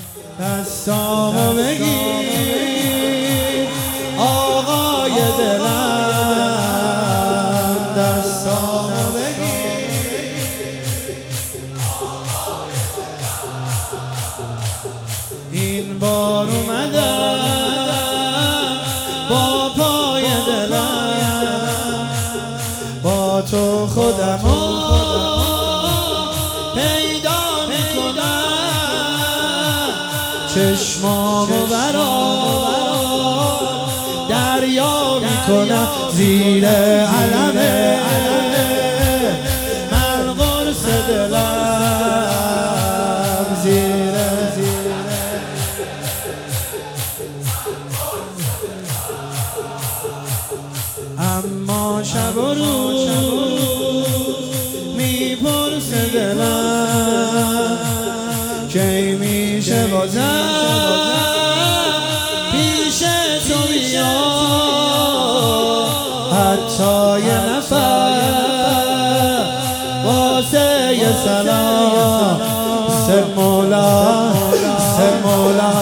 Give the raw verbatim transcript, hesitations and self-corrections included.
دستامو بگیر آقای دلم، دستامو بگیر. این بار اومدم با پای دلم، با تو خودمو پیدا میکنم، چشمامو برات دریا میکنم، زیر علم من قرص دلم، زیر اما شب و روز میپرسه دلم کی میشه بازم پیش تو بیام، حتی یه نفر واسه یه سلام. سه مولا سه مولا